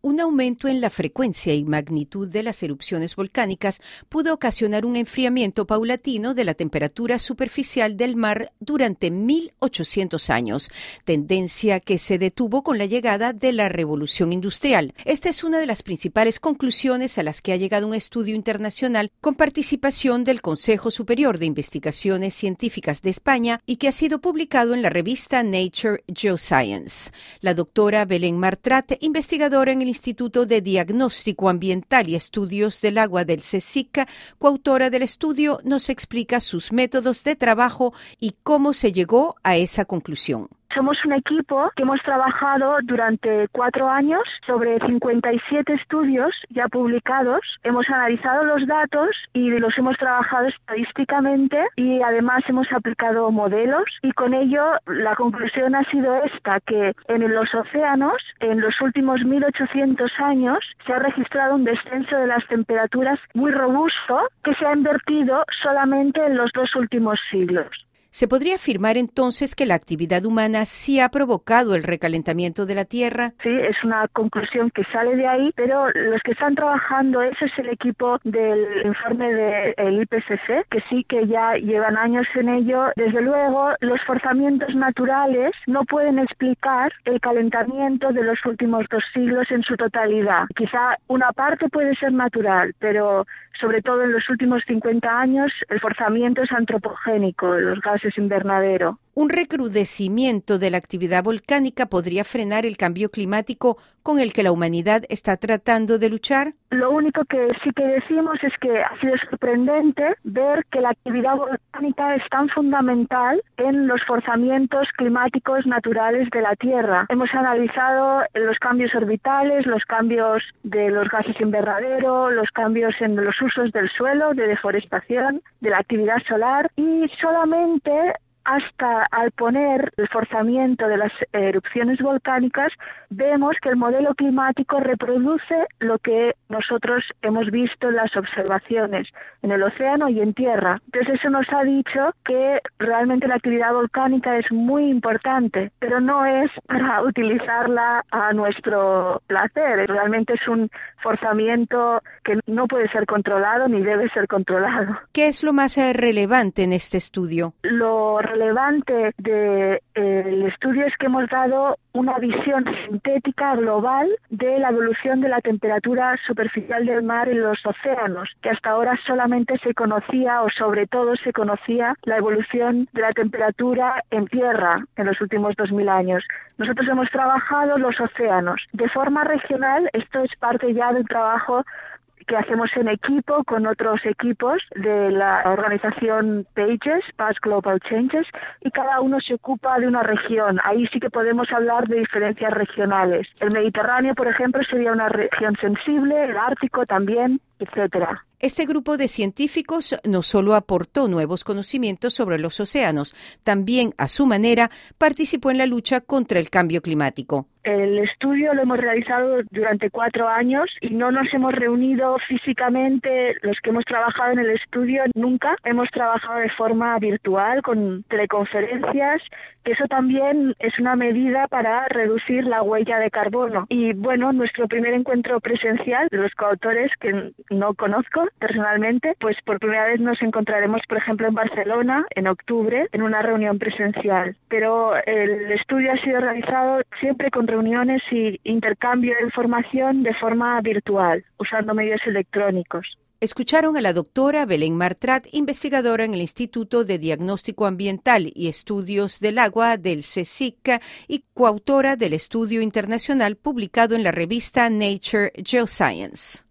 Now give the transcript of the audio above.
Un aumento en la frecuencia y magnitud de las erupciones volcánicas pudo ocasionar un enfriamiento paulatino de la temperatura superficial del mar durante 1800 años, tendencia que se detuvo con la llegada de la Revolución Industrial. Esta es una de las principales conclusiones a las que ha llegado un estudio internacional con participación del Consejo Superior de Investigaciones Científicas de España y que ha sido publicado en la revista Nature Geoscience. La doctora Belén Martrat, investigadora en el Instituto de Diagnóstico Ambiental y Estudios del Agua del CSIC, coautora del estudio, nos explica sus métodos de trabajo y cómo se llegó a esa conclusión. Somos un equipo que hemos trabajado durante 4 años sobre 57 estudios ya publicados. Hemos analizado los datos y los hemos trabajado estadísticamente y además hemos aplicado modelos y con ello la conclusión ha sido esta, que en los océanos en los últimos 1800 años se ha registrado un descenso de las temperaturas muy robusto que se ha invertido solamente en los 2 últimos siglos. ¿Se podría afirmar entonces que la actividad humana sí ha provocado el recalentamiento de la Tierra? Sí, es una conclusión que sale de ahí, pero los que están trabajando, ese es el equipo del informe del IPCC, que sí que ya llevan años en ello. Desde luego, los forzamientos naturales no pueden explicar el calentamiento de los últimos 2 siglos en su totalidad. Quizá una parte puede ser natural, pero sobre todo en los últimos 50 años el forzamiento es antropogénico, los gases invernadero. ¿Un recrudecimiento de la actividad volcánica podría frenar el cambio climático con el que la humanidad está tratando de luchar? Lo único que sí que decimos es que ha sido sorprendente ver que la actividad volcánica es tan fundamental en los forzamientos climáticos naturales de la Tierra. Hemos analizado los cambios orbitales, los cambios de los gases invernadero, los cambios en los usos del suelo, de deforestación, de la actividad solar y solamente hasta al poner el forzamiento de las erupciones volcánicas, vemos que el modelo climático reproduce lo que nosotros hemos visto en las observaciones en el océano y en tierra. Entonces eso nos ha dicho que realmente la actividad volcánica es muy importante, pero no es para utilizarla a nuestro placer. Realmente es un forzamiento que no puede ser controlado ni debe ser controlado. ¿Qué es lo más relevante en este estudio? Lo relevante del estudio es que hemos dado una visión sintética global de la evolución de la temperatura superficial del mar en los océanos, que hasta ahora solamente se conocía o sobre todo se conocía la evolución de la temperatura en tierra en los últimos 2000 años. Nosotros hemos trabajado los océanos de forma regional. Esto es parte ya del trabajo que hacemos en equipo con otros equipos de la organización PAGES, Past Global Changes, y cada uno se ocupa de una región. Ahí sí que podemos hablar de diferencias regionales. El Mediterráneo, por ejemplo, sería una región sensible, el Ártico también, etcétera. Este grupo de científicos no solo aportó nuevos conocimientos sobre los océanos, también, a su manera, participó en la lucha contra el cambio climático. El estudio lo hemos realizado durante 4 años y no nos hemos reunido físicamente los que hemos trabajado en el estudio nunca. Hemos trabajado de forma virtual con teleconferencias, que eso también es una medida para reducir la huella de carbono. Y bueno, nuestro primer encuentro presencial de los coautores, que no conozco personalmente, pues por primera vez nos encontraremos, por ejemplo, en Barcelona en octubre en una reunión presencial. Pero el estudio ha sido realizado siempre con reuniones y intercambio de información de forma virtual, usando medios electrónicos. Escucharon a la doctora Belén Martrat, investigadora en el Instituto de Diagnóstico Ambiental y Estudios del Agua del CSIC y coautora del estudio internacional publicado en la revista Nature Geoscience.